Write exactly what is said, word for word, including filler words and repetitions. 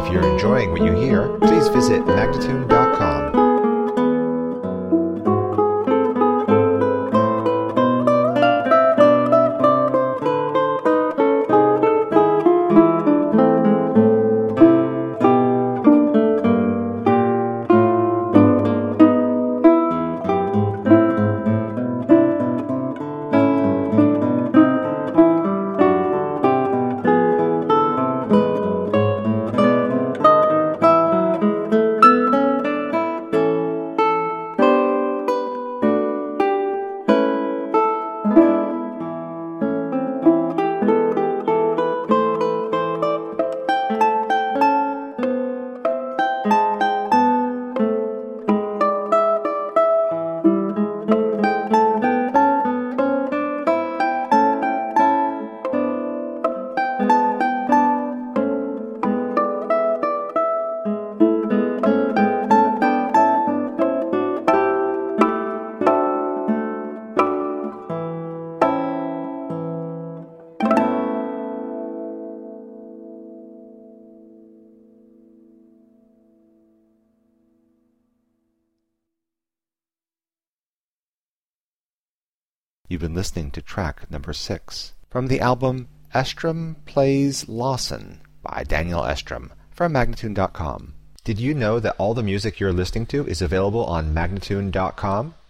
If you're enjoying what you hear, please visit magnatune dot com. You've been listening to track number six from the album Estrom Plays Lawson by Daniel Estrom from magnatune dot com. Did you know that all the music you're listening to is available on magnatune dot com?